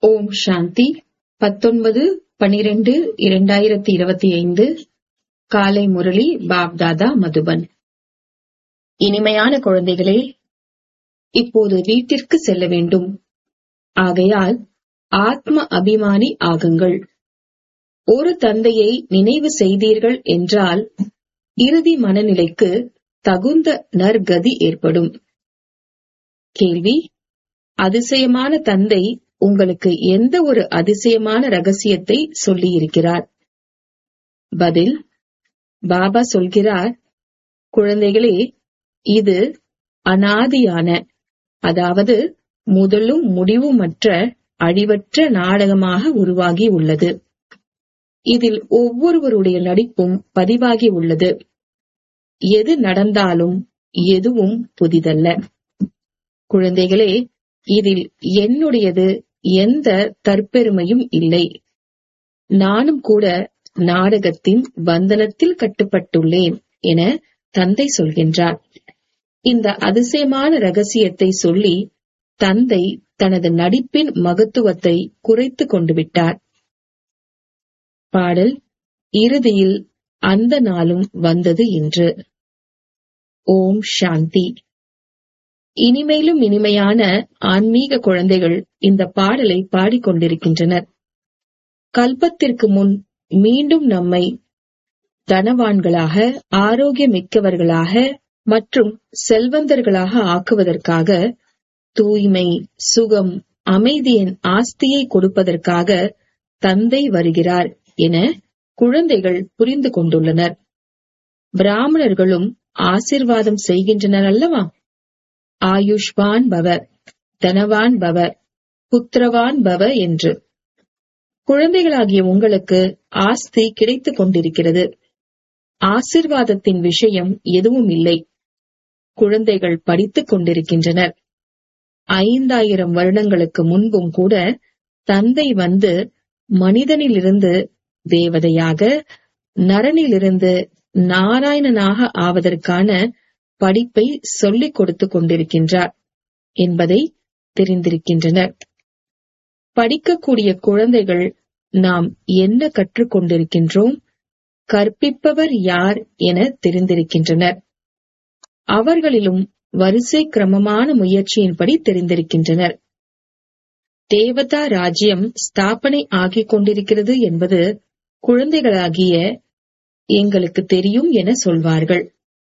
ஓம் சாந்தி 19/12/2025 காலை முரளி பாப்தாதா மதுபன். இனிமையான குழந்தைகளே, இப்போது வீட்டிற்கு செல்ல வேண்டும். ஆகையால் ஆத்ம அபிமானி ஆகுங்கள். ஒரு தந்தையை நினைவு செய்தீர்கள் என்றால் இறுதி மனநிலைக்கு தகுந்த நற்கதி ஏற்படும். கேள்வி: அதிசயமான தந்தை உங்களுக்கு எந்த ஒரு அதிசயமான ரகசியத்தை சொல்லியிருக்கிறார்? பதில்: பாபா சொல்கிறார், குழந்தைகளே, இது அனாதியான, அதாவது முதலும் முடிவுமற்ற அழிவற்ற நாடகமாக உருவாகி உள்ளது. இதில் ஒவ்வொருவருடைய நடிப்பும் பதிவாகி உள்ளது. எது நடந்தாலும் எதுவும் புதிதல்ல. குழந்தைகளே, இதில் என்னுடையது எந்த தற்பெருமையும் இல்லை. நானும் கூட நாடகத்தின் பந்தனத்தில் கட்டுப்பட்டுள்ளேன் என தந்தை சொல்கின்றார். இந்த அதிசயமான ரகசியத்தை சொல்லி தந்தை தனது நடிப்பின் மகத்துவத்தை குறைத்து கொண்டு விட்டார். பாடல்: இறுதியில் அந்த நாளும் வந்தது என்று. ஓம் சாந்தி. இனிமேலும் இனிமையான ஆன்மீக குழந்தைகள் இந்த பாடலை பாடிக்கொண்டிருக்கின்றனர். கல்பத்திற்கு முன் மீண்டும் நம்மை தனவான்களாக, ஆரோக்கியமிக்கவர்களாக மற்றும் செல்வந்தர்களாக ஆக்குவதற்காக, தூய்மை, சுகம், அமைதியின் ஆஸ்தியை கொடுப்பதற்காக தந்தை வருகிறார் என குழந்தைகள் புரிந்து கொண்டுள்ளனர். பிராமணர்களும் ஆசிர்வாதம் செய்கின்றனர் அல்லவா? ஆயுஷ்வான் பவ, தனவான் பவ, புத்திரவான் பவ என்று. குழந்தைகளாகிய உங்களுக்கு ஆஸ்தி கிடைத்துக் கொண்டிருக்கிறது. ஆசிர்வாதத்தின் விஷயம் எதுவும் இல்லை. குழந்தைகள் படித்துக் கொண்டிருக்கின்றனர். 5000 வருடங்களுக்கு முன்பும் கூட தந்தை வந்து மனிதனிலிருந்து தேவதையாக, நரனிலிருந்து நாராயணனாக ஆவதற்கான படிப்பை சொல்லிக் கொடுத்துக் கொண்டிருக்கின்றார் என்பதை தெரிந்திருக்கின்றனர். படிக்கக்கூடிய குழந்தைகள் நாம் என்ன கற்றுக் கொண்டிருக்கின்றோம், கற்பிப்பவர் யார் என தெரிந்திருக்கின்றனர். அவர்களிலும் வரிசை கிரமமான முயற்சியின்படி தெரிந்திருக்கின்றனர். தேவதா ராஜ்யம் ஸ்தாபனை ஆகிக் கொண்டிருக்கிறது என்பது குழந்தைகளாகிய எங்களுக்கு தெரியும் என சொல்வார்கள்.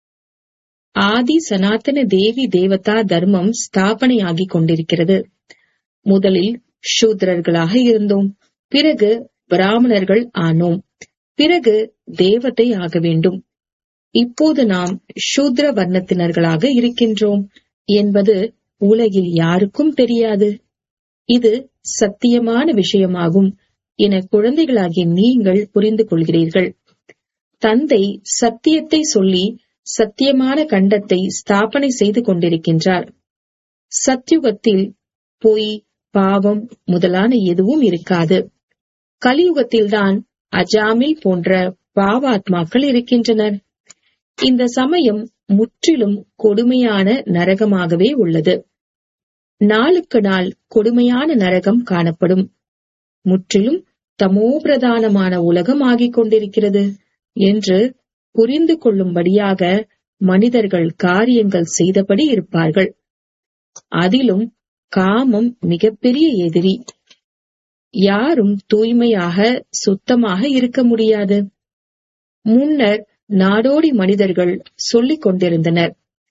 ஆதி சனாதன தேவி தேவதா தர்மம் ஸ்தாபனை ஆகிக் கொண்டிருக்கிறது. முதலில் சூத்ரர்களாக இருந்தோம், பிறகு பிராமணர்கள் ஆனோம், பிறகு தேவதை ஆக வேண்டும். இப்போது நாம் சூத்ர வர்ணத்தினர்களாக இருக்கின்றோம் என்பது உலகில் யாருக்கும் தெரியாது. இது சத்தியமான விஷயமாகும் என குழந்தைகளாகிய நீங்கள் புரிந்து கொள்கிறீர்கள். தந்தை சத்தியத்தை சொல்லி சத்தியமான கண்டத்தை ஸ்தாபனை செய்து கொண்டிருக்கின்றார். சத்யுகத்தில் பொய், பாவம் முதலான எதுவும் இருக்காது. கலியுகத்தில்தான் அஜாமில் போன்ற பாவாத்மாக்கள் இருக்கின்றனர். இந்த சமயம் முற்றிலும் கொடுமையான நரகமாகவே உள்ளது. நாளுக்கு நாள் கொடுமையான நரகம் காணப்படும். முற்றிலும் தமோபிரதானமான உலகம் ஆகிக் கொண்டிருக்கிறது என்று புரிந்து கொள்ளும்படியாக மனிதர்கள் காரியங்கள் செய்தபடி இருப்பார்கள். அதிலும் காமம் மிகப்பெரிய எதிரி. யாரும் தூய்மையாக, சுத்தமாக இருக்க முடியாது. முன்னர் நாடோடி மனிதர்கள் சொல்லிக் கொண்டிருந்தனர்,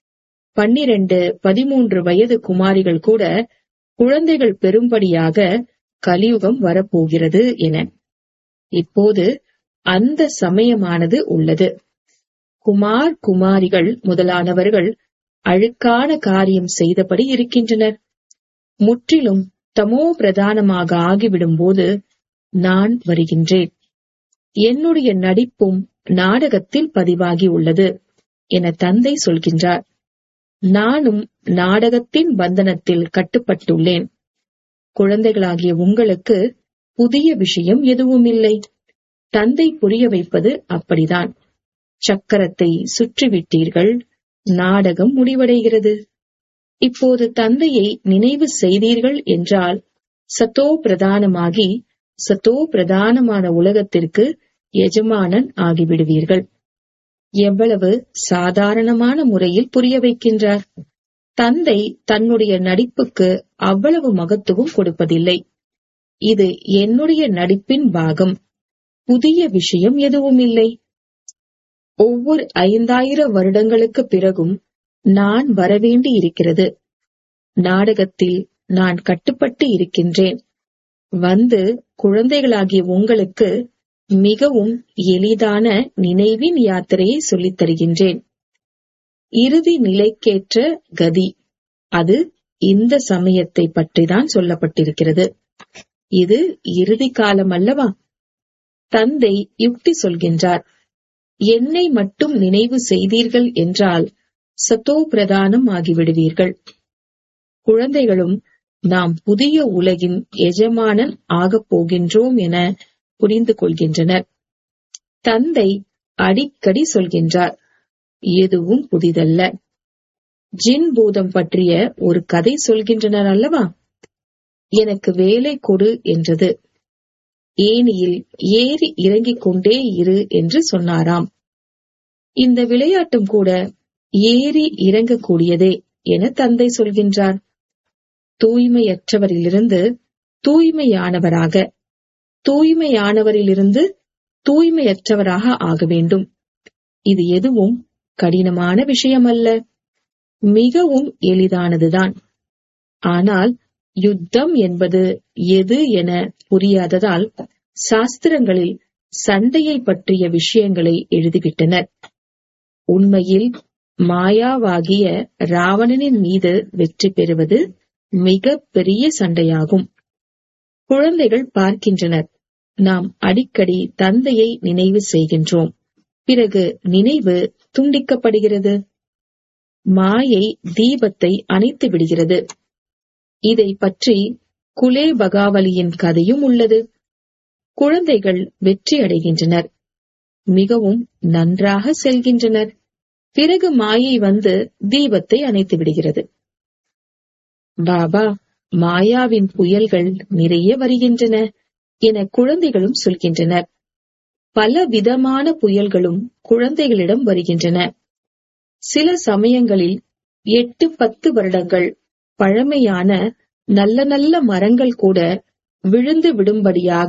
12, 13 வயது குமாரிகள் கூட குழந்தைகள் பெறும்படியாக கலியுகம் வரப்போகிறது என. இப்போது அந்த சமயமானது உள்ளது. குமார், குமாரிகள் முதலானவர்கள் அழுக்கான காரியம் செய்தபடி இருக்கின்றனர். முற்றிலும் தமோ பிரதானமாக ஆகிவிடும் போது நான் வருகின்றேன். என்னுடைய நடிப்பும் நாடகத்தில் பதிவாகி உள்ளது என தந்தை சொல்கின்றார். நானும் நாடகத்தின் பந்தனத்தில் கட்டுப்பட்டுள்ளேன். குழந்தைகளாகிய உங்களுக்கு புதிய விஷயம் எதுவும் இல்லை. தந்தை புரிய வைப்பது அப்படிதான். சக்கரத்தை சுற்றிவிட்டீர்கள், நாடகம் முடிவடைகிறது. இப்போது தந்தையை நினைவு செய்தீர்கள் என்றால் சத்தோ பிரதானமாகி சத்தோ பிரதானமான உலகத்திற்கு எஜமானன் ஆகிவிடுவீர்கள். எவ்வளவு சாதாரணமான முறையில் புரிய வைக்கின்றார். தந்தை தன்னுடைய நடிப்புக்கு அவ்வளவு மகத்துவம் கொடுப்பதில்லை. இது என்னுடைய நடிப்பின் பாகம், புதிய விஷயம் எதுவும் இல்லை. ஒவ்வொரு 5000 வருடங்களுக்கு பிறகும் நான் வரவேண்டி இருக்கிறது. நாடகத்தில் நான் கட்டுப்பட்டு இருக்கின்றேன். வந்து குழந்தைகளாகிய உங்களுக்கு மிகவும் எளிதான நினைவின் யாத்திரையை சொல்லித் தருகின்றேன். இறுதி நிலைக்கேற்ற கதி, அது இந்த சமயத்தை பற்றிதான் சொல்லப்பட்டிருக்கிறது. இது இறுதி காலம் அல்லவா? தந்தை யுக்தி சொல்கின்றார். என்னை மட்டும் நினைவு செய்தீர்கள் என்றால் சத்தோ பிரதானம் ஆகிவிடுவீர்கள். குழந்தைகளும் நாம் புதிய உலகின் எஜமானன் ஆகப் போகின்றோம் என புரிந்து கொள்கின்றனர். தந்தை அடிக்கடி சொல்கின்றார், எதுவும் புதிதல்ல. ஜின் பூதம் பற்றிய ஒரு கதை சொல்கின்றனர் அல்லவா? எனக்கு வேலை கொடு என்றது. ஏணியில் ஏறி இறங்கிக் கொண்டே இரு என்று சொன்னாராம். இந்த விளையாட்டும் கூட ஏறி இறங்கக்கூடியதே என தந்தை சொல்கின்றார். தூய்மையற்றவரிலிருந்து தூய்மையானவராக, தூய்மையானவரிலிருந்து தூய்மையற்றவராக ஆக வேண்டும். இது எதுவும் கடினமான விஷயமல்ல, மிகவும் எளிதானதுதான். ஆனால் யுத்தம் என்பது எது என புரியாததால் சாஸ்திரங்களில் சண்டையை பற்றிய விஷயங்களை எழுதிவிட்டனர். உண்மையில் மாயாவாகிய ராவணனின் மீது வெற்றி பெறுவது மிக பெரிய சண்டையாகும். குழந்தைகள் பார்க்கின்றனர், நாம் அடிக்கடி தந்தையை நினைவு செய்கின்றோம். பிறகு நினைவு துண்டிக்கப்படுகிறது. மாயை தீபத்தை அணைத்து விடுகிறது. இதை பற்றி குலே பகாவலியின் கதையும் உள்ளது. குழந்தைகள் வெற்றி அடைகின்றனர், மிகவும் நன்றாக செல்கின்றனர். பிறகு மாயை வந்து தீபத்தை அணைத்து விடுகிறது. பாபா, மாயாவின் புயல்கள் நிறைய வருகின்றன என குழந்தைகளும் சொல்கின்றனர். பல விதமான புயல்களும் குழந்தைகளிடம் வருகின்றன. சில சமயங்களில் 8-10 வருடங்கள் பழமையான நல்ல நல்ல மரங்கள் கூட விழுந்து விடும்படியாக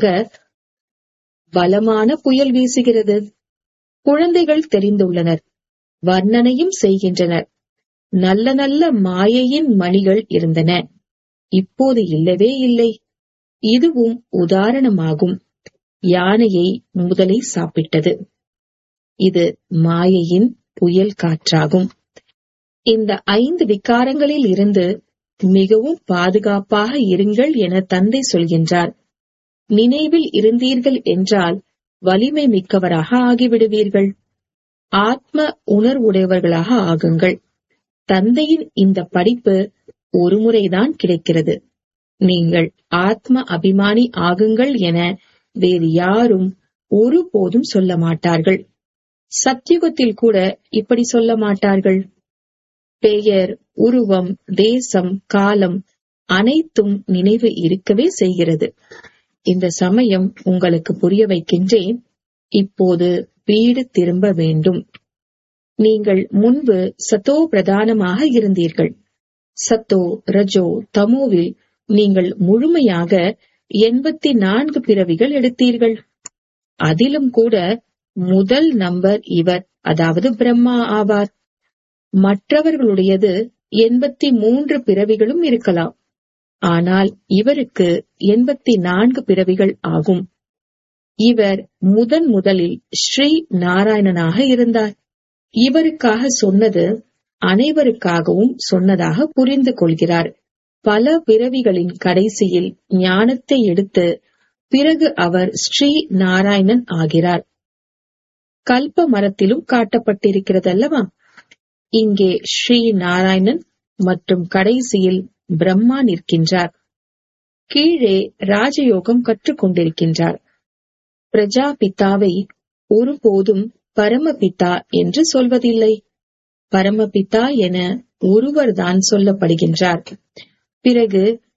பலமான புயல் வீசுகிறது. குழந்தைகள் தெரிந்துள்ளனர், வர்ணனையும் செய்கின்றனர். நல்ல நல்ல மாயையின் மணிகள் இருந்தன, இப்போது இல்லவே இல்லை. இதுவும் உதாரணமாகும். யானையை முதலை சாப்பிட்டது. இது மாயையின் புயல் காற்றாகும். இந்த 5 விகாரங்களில் இருந்து மிகவும் பாதுகாப்பாக இருங்கள் என தந்தை சொல்கின்றார். நினைவில் இருந்தீர்கள் என்றால் வலிமை மிக்கவராக ஆகிவிடுவீர்கள். ஆத்ம உணர்வுடையவர்களாக ஆகுங்கள். தந்தையின் இந்த படிப்பு ஒரு முறைதான் கிடைக்கிறது. நீங்கள் ஆத்ம அபிமானி ஆகுங்கள் என வேறு யாரும் ஒருபோதும் சொல்ல மாட்டார்கள். சத்யுகத்தில் கூட இப்படி சொல்ல மாட்டார்கள். பெயர், உருவம், தேசம், காலம் அனைத்தும் நினைவு இருக்கவே செய்கிறது. இந்த சமயம் உங்களுக்கு புரிய வைக்கின்றேன். இப்போது வீடு திரும்ப வேண்டும். நீங்கள் முன்பு சத்தோ பிரதானமாக இருந்தீர்கள். சத்தோ, ரஜோ, தமோவில் நீங்கள் முழுமையாக 84 பிறவிகள் எடுத்தீர்கள். அதிலும் கூட முதல் நம்பர் இவர், அதாவது பிரம்மா ஆவார். மற்றவர்களுடையது 83 பிறவிகளும் இருக்கலாம். ஆனால் இவருக்கு 84 பிறவிகள் ஆகும். இவர் முதலில் ஸ்ரீ நாராயணனாக இருந்தார். இவருக்காக சொன்னது அனைவருக்காகவும் சொன்னதாக புரிந்து கொள்கிறார். பல பிறவிகளின் கடைசியில் ஞானத்தை எடுத்து பிறகு அவர் ஸ்ரீ நாராயணன் ஆகிறார். கல்ப மரத்திலும் காட்டப்பட்டிருக்கிறது அல்லவா? இங்கே ஸ்ரீ நாராயணன் மற்றும் கடைசியில் பிரம்மா நிற்கின்றார். கீழே ராஜயோகம் கற்றுக்கொண்டிருக்கின்றார். பிரஜாபிதாவை ஒருபோதும் பரமபிதா என்று சொல்வதில்லை. பரமபிதா என ஒருவர்தான் சொல்லப்படுகின்றார். பிறகு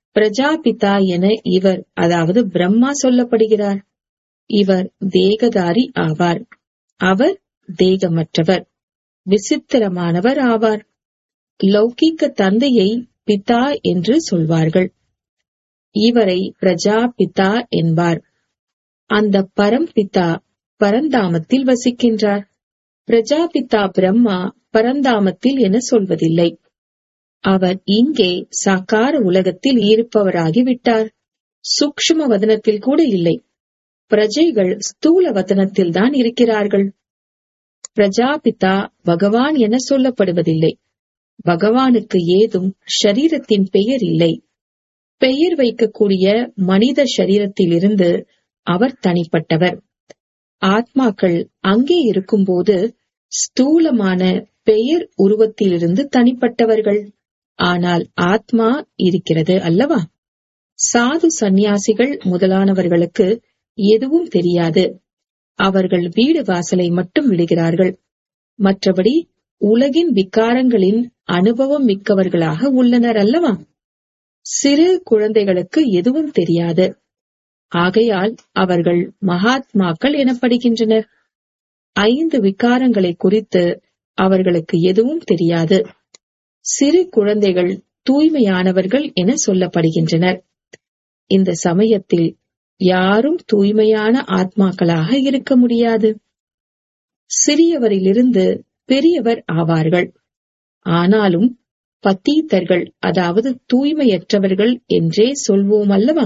பிரஜாபிதா என இவர், அதாவது பிரம்மா சொல்லப்படுகிறார். இவர் தேகதாரி ஆவார். அவர் தேகமற்றவர், விசித்திரமானவர் ஆவார். லௌகிக்க தந்தையை பிதா என்று சொல்வார்கள். இவரை பிரஜாபிதா என்பார். அந்த பரம்பிதா பரந்தாமத்தில் வசிக்கின்றார். பிரஜாபிதா பிரம்மா பரந்தாமத்தில் என சொல்வதில்லை. அவர் இங்கே சாக்கார உலகத்தில் இருப்பவராகிவிட்டார். சூக்ஷ்ம வதனத்தில் கூட இல்லை. பிரஜைகள் ஸ்தூல வதனத்தில் தான் இருக்கிறார்கள். பிரஜாபிதா பகவான் என சொல்லப்படுவதில்லை. பகவானுக்கு ஏதும் ஷரீரத்தின் பெயர் இல்லை. பெயர் வைக்கக்கூடிய மனித ஷரீரத்திலிருந்து அவர் தனிப்பட்டவர். ஆத்மாக்கள் அங்கே இருக்கும்போது ஸ்தூலமான பெயர் உருவத்திலிருந்து தனிப்பட்டவர்கள். ஆனால் ஆத்மா இருக்கிறது அல்லவா? சாது சந்நியாசிகள் முதலானவர்களுக்கு எதுவும் தெரியாது. அவர்கள் வீடு வாசலை மட்டும் விடுகிறார்கள். மற்றபடி உலகின் விகாரங்களின் அனுபவம் மிக்கவர்களாக உள்ளனர் அல்லவா? சிறு குழந்தைகளுக்கு எதுவும் தெரியாது. ஆகையால் அவர்கள் மகாத்மாக்கள் எனப்படுகின்றனர். 5 விகாரங்களை குறித்து அவர்களுக்கு எதுவும் தெரியாது. சிறு குழந்தைகள் தூய்மையானவர்கள் என சொல்லப்படுகின்றனர். இந்த சமயத்தில் யாரும் தூய்மையான ஆத்மாக்களாக இருக்க முடியாது. சிறியவரிலிருந்து பெரியவர் ஆவார்கள். ஆனாலும் பத்தீத்தர்கள், அதாவது தூய்மையற்றவர்கள் என்றே சொல்வோம் அல்லவா?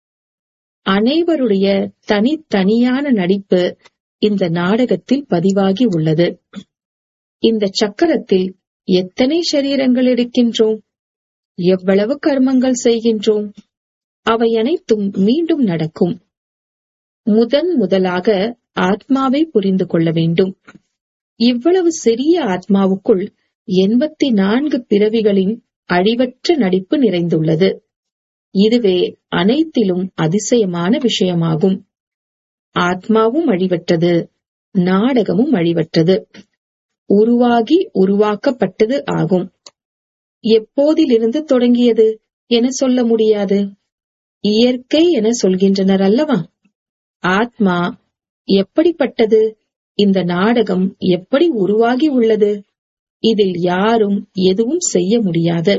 அனைவருடைய தனித்தனியான நடிப்பு இந்த நாடகத்தில் பதிவாகி உள்ளது. இந்த சக்கரத்தில் எத்தனை சரீரங்கள் எடுக்கின்றோம்? எவ்வளவு கர்மங்கள் செய்கின்றோம்? அவை அனைத்தும் மீண்டும் நடக்கும். முதலாக ஆத்மாவை புரிந்து கொள்ள வேண்டும். இவ்வளவு சிறிய ஆத்மாவுக்குள் 84 பிறவிகளின் அழிவற்ற நடிப்பு நிறைந்துள்ளது. இதுவே அனைத்திலும் அதிசயமான விஷயமாகும். ஆத்மாவும் அழிவற்றது, நாடகமும் அழிவற்றது, உருவாகி உருவாக்கப்பட்டது ஆகும். எப்போதிலிருந்து தொடங்கியது என சொல்ல முடியாது. இயற்கை என சொல்கின்றனர் அல்லவா? ஆத்மா எப்படிப்பட்டது? இந்த நாடகம் எப்படி உருவாகி உள்ளது? இதில் யாரும் எதுவும் செய்ய முடியாது.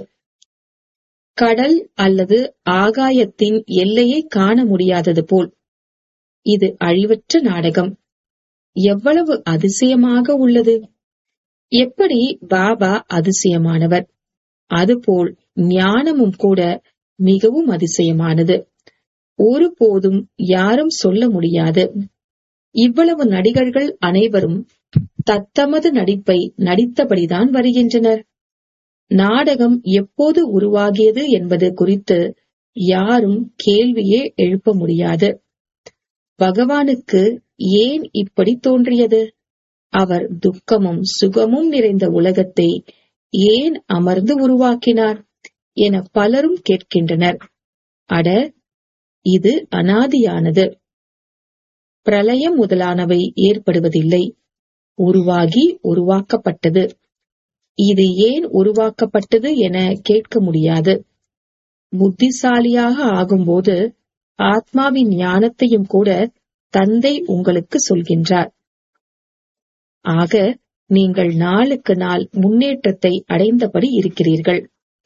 கடல் அல்லது ஆகாயத்தின் எல்லையை காண முடியாதது போல் இது அழிவற்ற நாடகம். எவ்வளவு அதிசயமாக உள்ளது! எப்படி பாபா அதிசயமானவர், அதுபோல் ஞானமும் கூட மிகவும் அதிசயமானது. ஒருபோதும் யாரும் சொல்ல முடியாது. இவ்வளவு நடிகர்கள் அனைவரும் தத்தமது நடிப்பை நடித்தபடிதான் வருகின்றனர். நாடகம் எப்போது உருவாகியது என்பது குறித்து யாரும் கேள்வியே எழுப்ப முடியாது. பகவானுக்கு ஏன் இப்படி தோன்றியது? அவர் துக்கமும் சுகமும் நிறைந்த உலகத்தை ஏன் அமர்ந்து உருவாக்கினார் என பலரும் கேட்கின்றனர். அட, இது அனாதியானது. பிரளயம் முதலானவை ஏற்படுவதில்லை. உருவாகி உருவாக்கப்பட்டது. இது ஏன் உருவாக்கப்பட்டது என கேட்க முடியாது. புத்திசாலியாக ஆகும்போது ஆத்மாவின் ஞானத்தையும் கூட தந்தை உங்களுக்கு சொல்கின்றார். ஆக நீங்கள் நாளுக்கு நாள் முன்னேற்றத்தை அடைந்தபடி இருக்கிறீர்கள்.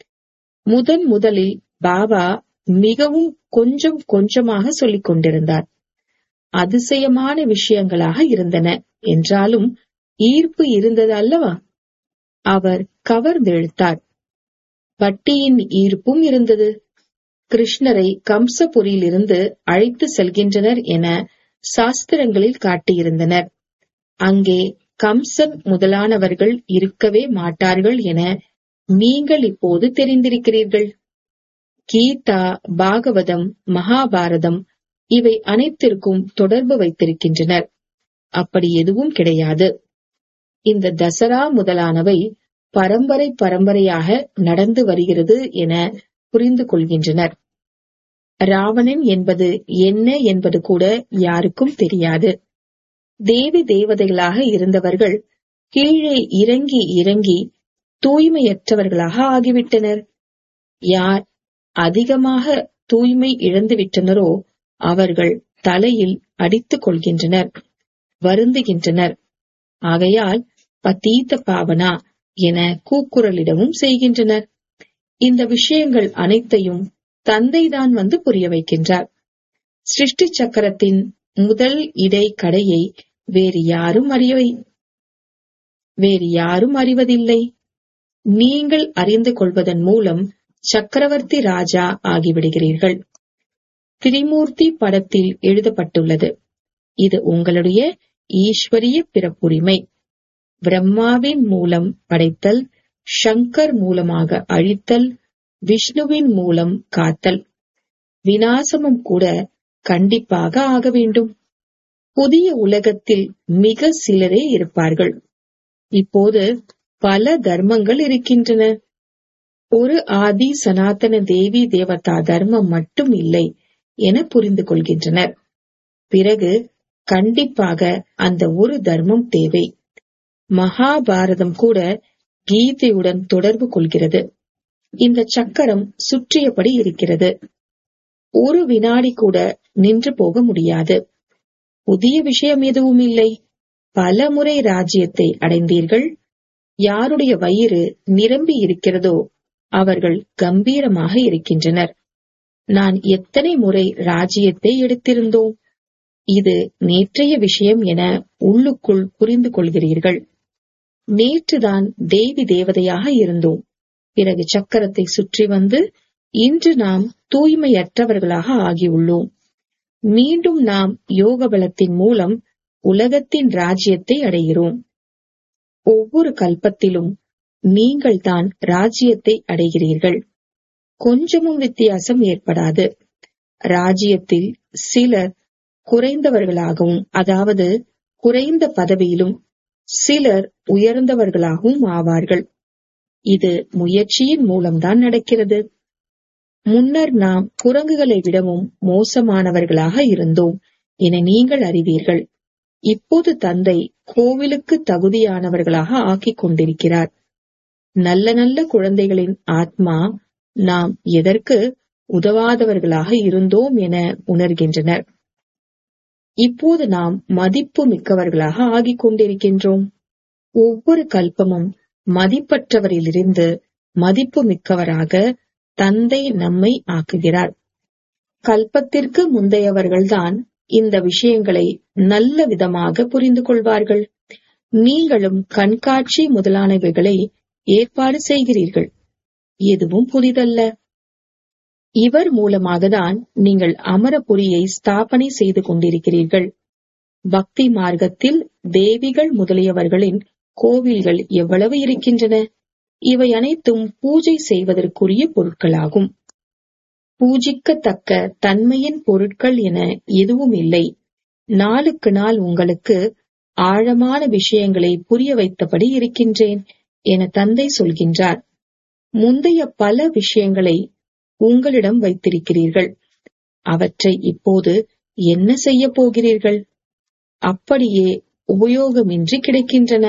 முதலில் பாபா மிகவும் கொஞ்சம் கொஞ்சமாக சொல்லிக் கொண்டிருந்தார். அதிசயமான விஷயங்களாக இருந்தன என்றாலும் ஈர்ப்பு இருந்தது அல்லவா? அவர் கவர்ந்தெழுத்தார். பட்டியின் ஈர்ப்பும் இருந்தது. கிருஷ்ணரை கம்சபுரியிலிருந்து அழைத்து செல்கின்றனர் என சாஸ்திரங்களில் காட்டியிருந்தனர். அங்கே கம்சன் முதலானவர்கள் இருக்கவே மாட்டார்கள் என நீங்கள் இப்போது தெரிந்திருக்கிறீர்கள். கீதா, பாகவதம், மகாபாரதம் இவை அனைத்திற்கும் தொடர்பு வைத்திருக்கின்றனர். அப்படி எதுவும் கிடையாது. இந்த தசரா முதலானவை பரம்பரையாக நடந்து வருகிறது என புரிந்து கொள்கின்றனர். ராவணன் என்பது என்ன என்பது கூட யாருக்கும் தெரியாது. தேவி தேவதைகளாக இருந்தவர்கள் கீழே இறங்கி இறங்கி தூய்மையற்றவர்களாக ஆகிவிட்டனர். யார் அதிகமாக தூய்மை இழந்துவிட்டனரோ அவர்கள் தலையில் அடித்துக் கொள்கின்றனர், வருந்துகின்றனர். ஆகையால் பதீத பாவனா என கூக்குரலிடவும் செய்கின்றனர். இந்த விஷயங்கள் அனைத்தையும் தந்தைதான் வந்து புரிய வைக்கின்றார். சிருஷ்டி சக்கரத்தின் முதல் இடை கடையை வேறு யாரும் அறிவதில்லை. நீங்கள் அறிந்து கொள்வதன் மூலம் சக்கரவர்த்தி ராஜா ஆகிவிடுகிறீர்கள். திரிமூர்த்தி படத்தில் எழுதப்பட்டுள்ளது. இது உங்களுடைய ஈஸ்வரிய பிறப்புரிமை. பிரம்மாவின் மூலம் படைத்தல், சங்கர் மூலமாக அழித்தல், விஷ்ணுவின் மூலம் காத்தல். விநாசமும் கூட கண்டிப்பாக ஆக வேண்டும். புதிய உலகத்தில் மிக சிலரே இருப்பார்கள். இப்போது பல தர்மங்கள் இருக்கின்றன. ஒரு ஆதி சனாதன தேவி தேவதா தர்மம் மட்டும் இல்லை என புரிந்து கொள்கின்றனர். பிறகு கண்டிப்பாக அந்த ஒரு தர்மம் தேவை. மகாபாரதம் கூட கீதையுடன் தொடர்பு கொள்கிறது. இந்த சக்கரம் சுற்றியபடி இருக்கிறது. ஒரு வினாடி கூட நின்று போக முடியாது. புதிய விஷயம் எதுவும் இல்லை. பல முறை ராஜ்யத்தை அடைந்தீர்கள். யாருடைய வயிறு நிரம்பி இருக்கிறதோ அவர்கள் கம்பீரமாக இருக்கின்றனர். நான் எத்தனை முறை ராஜ்யத்தை எடுத்திருந்தோம். இது நேற்றைய விஷயம் என உள்ளுக்குள் புரிந்து கொள்கிறீர்கள். நேற்றுதான் தேவி தேவதையாக இருந்தோம். பிறகு சக்கரத்தை சுற்றி வந்து இன்று நாம் தூய்மையற்றவர்களாக ஆகியுள்ளோம். மீண்டும் நாம் யோக பலத்தின் மூலம் உலகத்தின் ராஜ்யத்தை அடைகிறோம். ஒவ்வொரு கல்பத்திலும் நீங்கள் தான் ராஜ்யத்தை அடைகிறீர்கள். கொஞ்சமும் வித்தியாசம் ஏற்படாது. ராஜ்யத்தில் சிலர் குறைந்தவர்களாகவும், அதாவது குறைந்த பதவியிலும், சிலர் உயர்ந்தவர்களாகவும் ஆவார்கள். இது முயற்சியின் மூலம்தான் நடக்கிறது. முன்னர் நாம் குரங்குகளை விடவும் மோசமானவர்களாக இருந்தோம் என நீங்கள் அறிவீர்கள். இப்போது தந்தை கோவிலுக்கு தகுதியானவர்களாக ஆக்கிக் கொண்டிருக்கிறார். நல்ல நல்ல குழந்தைகளின் ஆத்மா நாம் எதற்கு உதவாதவர்களாக இருந்தோம் என உணர்கின்றனர். இப்போது நாம் மதிப்பு மிக்கவர்களாக ஆகிக் கொண்டிருக்கின்றோம். ஒவ்வொரு கல்பமும் மதிப்பற்றவரிலிருந்து மதிப்பு மிக்கவராக தந்தை நம்மை ஆக்குகிறார். கல்பத்திற்கு முந்தையவர்கள்தான் இந்த விஷயங்களை நல்ல விதமாக புரிந்து கொள்வார்கள். நீங்களும் கண்காட்சி முதலானவைகளை ஏற்பாடு செய்கிறீர்கள். எதுவும் புதிதல்ல. இவர் மூலமாகத்தான் நீங்கள் அமரபுரியை ஸ்தாபனை செய்து கொண்டிருக்கிறீர்கள். பக்தி மார்க்கத்தில் தேவிகள் முதலியவர்களின் கோவில்கள் எவ்வளவு இருக்கின்றன. இவை அனைத்தும் பூஜை செய்வதற்குரிய பொருட்களாகும். பூஜிக்கத்தக்க தன்மையின் பொருட்கள் என எதுவும் இல்லை. நாளுக்கு நாள் உங்களுக்கு ஆழமான விஷயங்களை புரிய வைத்தபடி இருக்கின்றேன் என தந்தை சொல்கின்றார். முந்தைய பல விஷயங்களை உங்களிடம் வைத்திருக்கிறீர்கள். அவற்றை இப்போது என்ன செய்ய போகிறீர்கள்? அப்படியே உபயோகமின்றி கிடைக்கின்றன.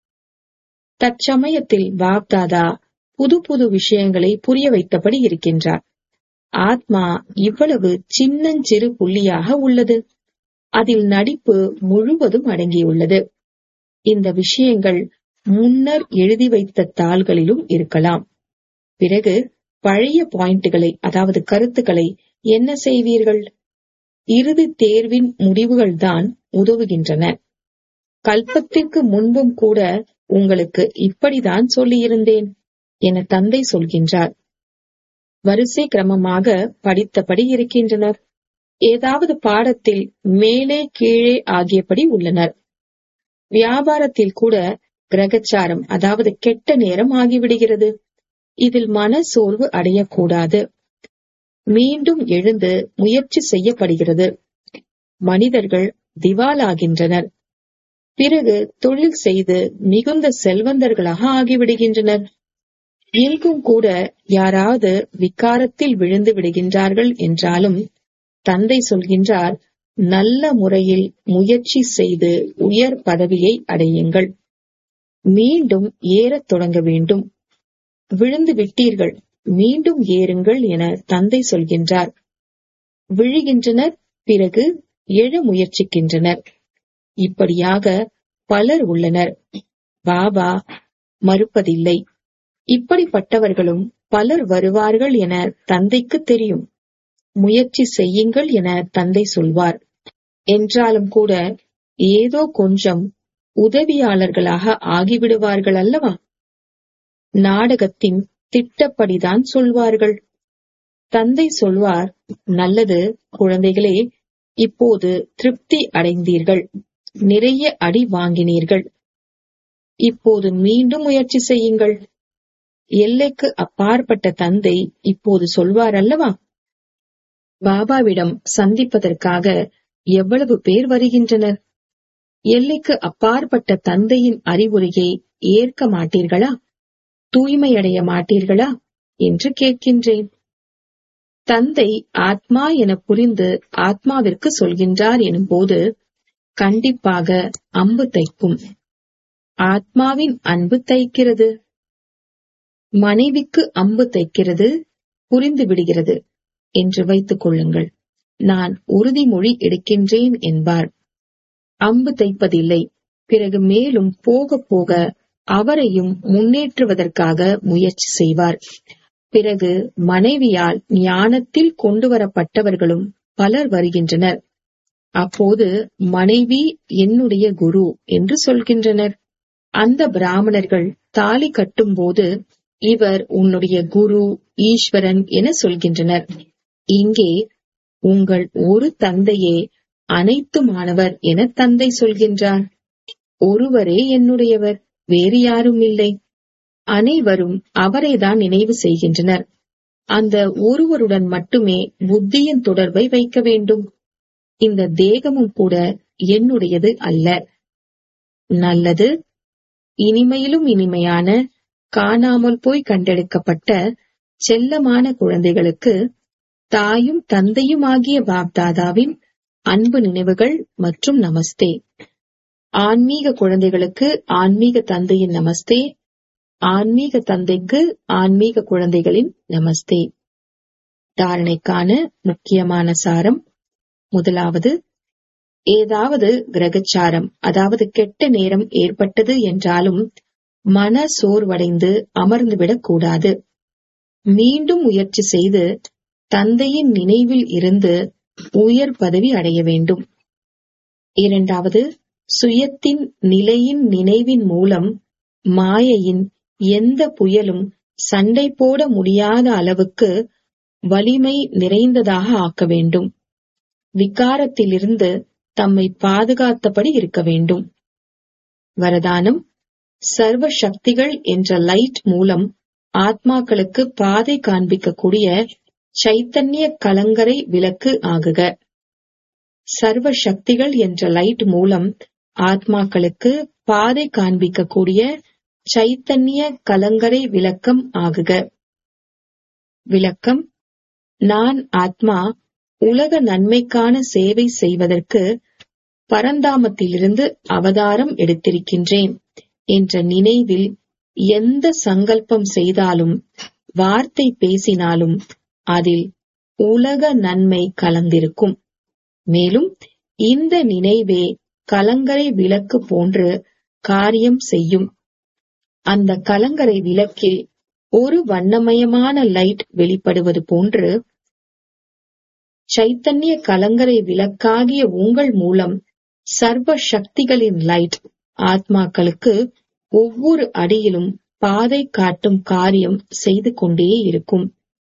தற்சமயத்தில் பாப்தாதா புது புது விஷயங்களை புரிய வைத்தபடி இருக்கின்றார். ஆத்மா இவ்வளவு சின்னஞ்சிறு புள்ளியாக உள்ளது. அதில் நடிப்பு முழுவதும் அடங்கியுள்ளது. இந்த விஷயங்கள் முன்னர் எழுதி வைத்த தாள்களிலும் இருக்கலாம். பிறகு பழைய பாயிண்டுகளை, அதாவது கருத்துக்களை என்ன செய்வீர்கள்? இறுதி தேர்வின் முடிவுகள்தான் உதவுகின்றன. கல்பத்திற்கு முன்பும் கூட உங்களுக்கு இப்படிதான் சொல்லியிருந்தேன் என தந்தை சொல்கின்றார். வரிசை கிரமமாக படித்தபடி இருக்கின்றனர். ஏதாவது பாடத்தில் மேலே கீழே ஆகியபடி உள்ளனர். வியாபாரத்தில் கூட கிரகச்சாரம், அதாவது கெட்ட நேரம் ஆகிவிடுகிறது. இதில் மன சோர்வு அடையக்கூடாது. மீண்டும் எழுந்து முயற்சி செய்யப்படுகிறது. மனிதர்கள் திவாலாகின்றனர். பிறகு தொழில் செய்து மிகுந்த செல்வந்தர்களாக ஆகிவிடுகின்றனர். எங்கும் கூட யாராவது விகாரத்தில் விழுந்து விடுகின்றார்கள் என்றாலும் தந்தை சொல்கின்றார், நல்ல முறையில் முயற்சி செய்து உயர் பதவியை அடையுங்கள். மீண்டும் ஏறத் தொடங்க வேண்டும். விழுந்து விட்டீர்கள், மீண்டும் ஏறுங்கள் என தந்தை சொல்கின்றார். விழுகின்றனர், பிறகு எழ முயற்சிக்கின்றனர். இப்படியாக பலர் உள்ளனர். பாபா மறுப்பதில்லை. இப்படிப்பட்டவர்களும் பலர் வருவார்கள் என தந்தைக்கு தெரியும். முயற்சி செய்யுங்கள் என தந்தை சொல்வார். என்றாலும் கூட ஏதோ கொஞ்சம் உதவியாளர்களாக ஆகிவிடுவார்கள் அல்லவா? நாடகத்தின் திட்டப்படிதான் சொல்வார்கள். தந்தை சொல்வார், நல்லது குழந்தைகளே, இப்போது திருப்தி அடைந்தீர்கள், நிறைய அடி வாங்கினீர்கள். இப்போது மீண்டும் முயற்சி செய்யுங்கள். எல்லைக்கு அப்பாற்பட்ட தந்தை இப்போது சொல்வார் அல்லவா? பாபாவிடம் சந்திப்பதற்காக எவ்வளவு பேர் வருகின்றனர்? எல்லைக்கு அப்பாற்பட்ட தந்தையின் அறிவுரையை ஏற்க மாட்டீர்களா? தூய்மையடைய மாட்டீர்களா என்று கேட்கின்றேன். தந்தை ஆத்மா என புரிந்து ஆத்மாவிற்கு சொல்கின்றார் எனும் போது கண்டிப்பாக அம்பு தைக்கும். ஆத்மாவின் அன்பு தைக்கிறது. மனைவிக்கு அம்பு தைக்கிறது, புரிந்து விடுகிறது என்று வைத்துக் கொள்ளுங்கள். நான் உறுதிமொழி எடுக்கின்றேன் என்பார். அம்பு தைப்பதில்லை. பிறகு மேலும் போக போக அவரையும் முன்னேற்றுவதற்காக முயற்சி செய்வார். பிறகு மனைவியால் ஞானத்தில் கொண்டு வரப்பட்டவர்களும் பலர் வருகின்றனர். அப்போது மனைவி என்னுடைய குரு என்று சொல்கின்றனர். அந்த பிராமணர்கள் தாலி கட்டும் போது இவர் உன்னுடைய குரு, ஈஸ்வரன் என சொல்கின்றனர். இங்கே உங்கள் ஒரு தந்தையே அனைத்துமானவர் என தந்தை சொல்கின்றார். ஒருவரே என்னுடையவர், வேறு யாரும் இல்லை. அனைவரும் அவரைதான் நினைவு செய்கின்றனர். அந்த ஒருவருடன் மட்டுமே புத்தியின் தொடர்பை வைக்க வேண்டும். இந்த தேகமும் கூட என்னுடையது அல்ல. நல்லது. இனிமையிலும் இனிமையான, காணாமல் போய் கண்டெடுக்கப்பட்ட செல்லமான குழந்தைகளுக்கு தாயும் தந்தையும் ஆகிய பாப்தாதாவின் அன்பு நினைவுகள் மற்றும் நமஸ்தே. ஆன்மீக குழந்தைகளுக்கு ஆன்மீக தந்தையின் நமஸ்தே. ஆன்மீக தந்தைக்கு ஆன்மீக குழந்தைகளின் நமஸ்தே. தாரணைக்கான முக்கியமான சாரம். முதலாவது, ஏதாவது கிரகச்சாரம் அதாவது கெட்ட நேரம் ஏற்பட்டது என்றாலும் மன சோர்வடைந்து அமர்ந்துவிடக் கூடாது. மீண்டும் முயற்சி செய்து தந்தையின் நினைவில் இருந்து உயர் பதவி அடைய வேண்டும். இரண்டாவது, சுயத்தின் நிலையின் நினைவின் மூலம் மாயையின் எந்த புயலும் சண்டை போட முடியாத அளவுக்கு வலிமை நிறைந்ததாக ஆக்க வேண்டும். விகாரத்திலிருந்து தம்மை பாதுகாத்தபடி இருக்க வேண்டும். வரதானம், சர்வ சக்திகள் என்ற லைட் மூலம் ஆத்மாக்களுக்கு பாதை காண்பிக்கக்கூடிய சைத்தன்ய கலங்கரை விளக்கு ஆகுக. சர்வ சக்திகள் என்ற லைட் மூலம் ஆத்மாக்களுக்கு பாதை காண்பிக்கக்கூடிய சைத்தன்ய கலங்கரை விளக்கம் ஆகுக. விளக்கம்: நான் ஆத்மா உலக நன்மைக்கான சேவை செய்வதற்கு பரந்தாமத்திலிருந்து அவதாரம் எடுத்திருக்கின்றேன் என்ற நினைவில் எந்த சங்கல்பம் செய்தாலும் வார்த்தை பேசினாலும் அதில் உலக நன்மை கலந்திருக்கும். மேலும் இந்த நினைவே கலங்கரை விளக்கு போன்று காரியம் செய்யும். அந்த கலங்கரை விளக்கில் ஒரு வண்ணமயமான லைட் வெளிப்படுவது போன்று சைத்தன்ய கலங்கரை விளக்காகிய உங்கள் மூலம் சர்வ சக்திகளின் லைட் ஆத்மாக்களுக்கு ஒவ்வொரு அடியிலும் பாதை காட்டும் காரியம் செய்து கொண்டே இருக்கும்.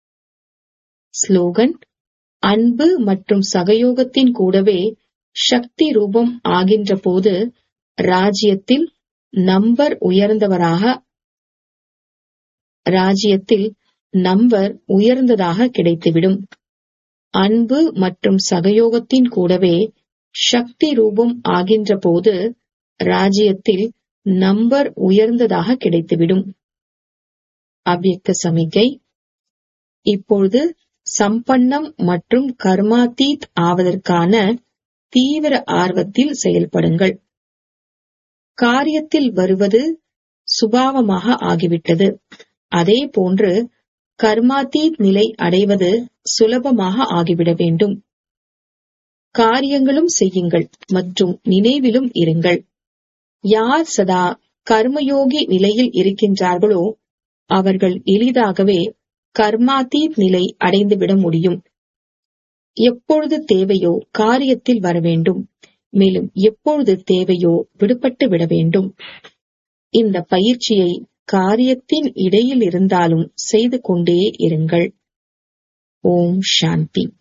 ஸ்லோகன்: அன்பு மற்றும் சகயோகத்தின் கூடவே சக்தி ரூபம் ஆகின்ற போது ராஜ்யத்தில் நம்பர் உயர்ந்ததாக கிடைத்துவிடும். அன்பு மற்றும் சகயோகத்தின் கூடவே சக்தி ரூபம் ஆகின்ற போது ராஜ்யத்தில் நம்பர் உயர்ந்ததாக கிடைத்துவிடும். அவ்யக்த சமிக்கை: இப்பொழுது சம்பன்னம் மற்றும் கர்மாதீத் ஆவதற்கான தீவிர ஆர்வத்தில் செயல்படுங்கள். காரியத்தில் வருவது சுபாவமாக ஆகிவிட்டது. அதே போன்று கர்மாதீத் நிலை அடைவது சுலபமாக ஆகிவிட வேண்டும். காரியங்களும் செய்யுங்கள் மற்றும் நினைவிலும் இருங்கள். யார் சதா கர்மயோகி நிலையில் இருக்கின்றார்களோ அவர்கள் எளிதாகவே கர்மாதீத் நிலை அடைந்துவிட முடியும். எப்பொழுது தேவையோ காரியத்தில் வர வேண்டும், மேலும் எப்பொழுது தேவையோ விடுபட்டு விட வேண்டும். இந்த பயிற்சியை காரியத்தின் இடையில் இருந்தாலும் செய்து கொண்டே இருங்கள். ஓம் சாந்தி.